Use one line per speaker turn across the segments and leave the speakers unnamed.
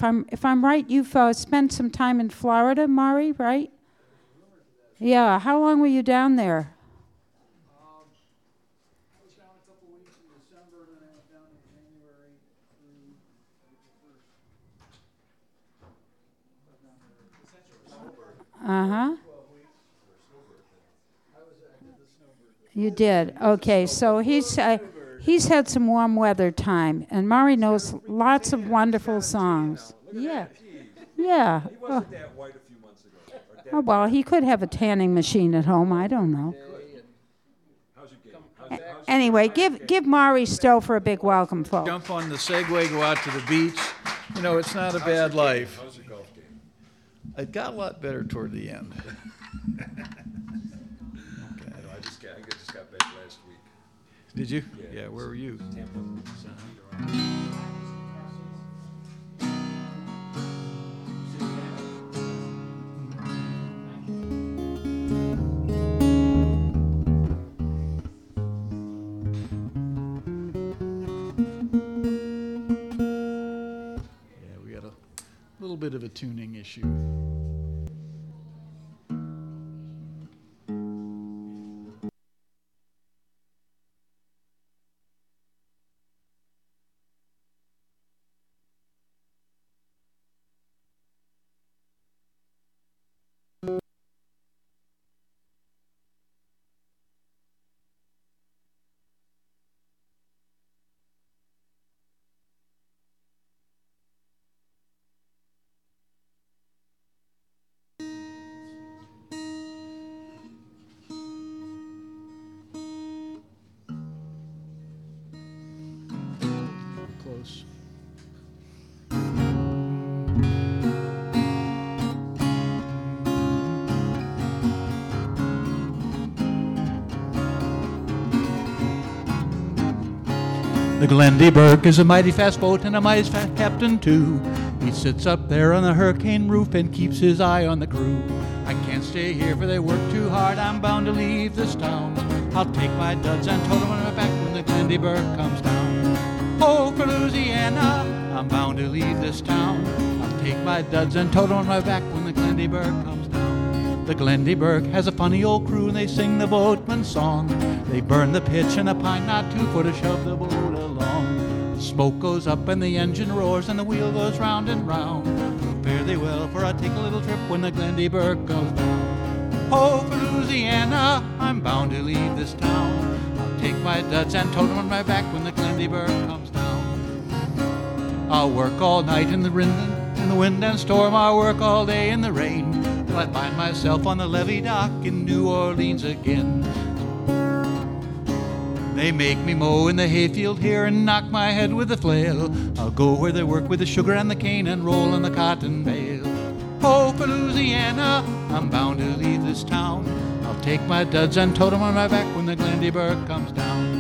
if I'm right, you've spent some time in Florida, Mari, right? Yeah. How long were you down there?
I was down a couple of weeks in December, and then I was down in January through April 1st.
Uh-huh.
12 weeks. I did the snowbird.
You did. Okay. So he's had some warm weather time, and Mari knows lots of wonderful songs. Yeah. Yeah.
He wasn't that white a few months ago.
Oh, well, he could have a tanning machine at home. I don't know.
How's your game?
Anyway, give Mari Stouffer a big welcome, folks.
Jump on the Segway, go out to the beach. You know, it's not a bad life.
How's your golf game?
It got a lot better toward the end.
I know, I just got back last week.
Did you?
Yeah.
Yeah, where were you?
Tampa.
Yeah, we got a little bit of a tuning issue. Close. The Glendyberg is a mighty fast boat and a mighty fast captain too. He sits up there on the hurricane roof and keeps his eye on the crew. I can't stay here for they work too hard, I'm bound to leave this town. I'll take my duds and tote them on my back when the Glendyberg comes down. Oh, for Louisiana, I'm bound to leave this town. I'll take my duds and tote them on my back when the Glendyberg comes down. The Glendyberg has a funny old crew and they sing the boatman's song. They burn the pitch and a pine knot too for to shove the boat along. The smoke goes up and the engine roars and the wheel goes round and round. Fare thee well, for I take a little trip when the Glendyberg comes down. Oh, for Louisiana, I'm bound to leave this town. I'll take my duds and tote them on my back when the Glendyberg comes down. I'll work all night in the wind and storm. I'll work all day in the rain, till I find myself on the levee dock in New Orleans again. They make me mow in the hayfield here and knock my head with a flail. I'll go where they work with the sugar and the cane and roll in the cotton bale. Oh, for Louisiana, I'm bound to leave this town. I'll take my duds and tote them on my back when the Glendyberg comes down.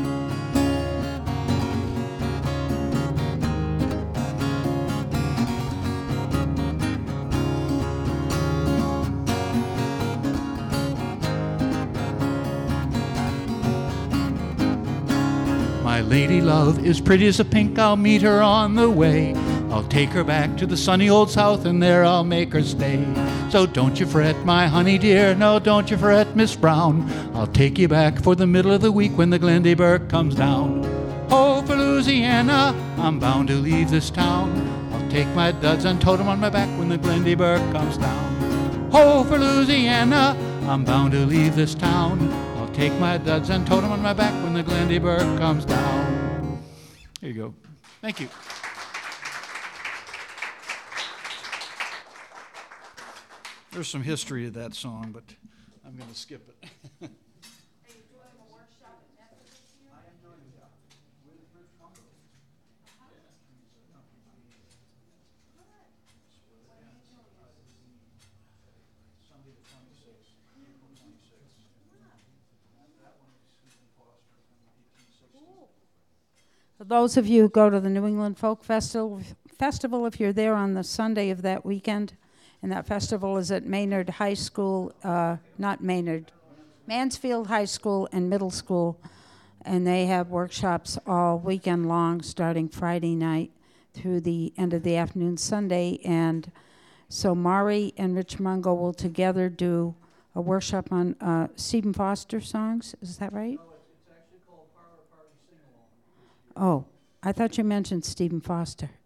My lady love is pretty as a pink, I'll meet her on the way. I'll take her back to the sunny old south and there I'll make her stay. So don't you fret, my honey dear, no don't you fret, Miss Brown. I'll take you back for the middle of the week when the Glendyberg comes down. Oh, for Louisiana, I'm bound to leave this town. I'll take my duds and tote them on my back when the Glendyberg comes down. Oh, for Louisiana, I'm bound to leave this town. I'll take my duds and tote them on my back when the Glendyberg comes down. There you go. Thank you. There's some history of that song, but I'm going to skip it.
Are you doing a workshop at Memphis this year?
I am doing that with Rich Trumbo. Sunday the 26th, April 26th. That one is Susan Foster from 1860.
For those of you who go to the New England Folk Festival, if you're there on the Sunday of that weekend, and that festival is at Maynard High School, not Maynard, Mansfield High School and Middle School, and they have workshops all weekend long, starting Friday night. through the end of the afternoon Sunday. And so Mari and Rich Mungo will together do a workshop on Stephen Foster songs. Is that right?
No, it's actually called Parlor Party Sing-Along.
Oh, I thought you mentioned Stephen Foster.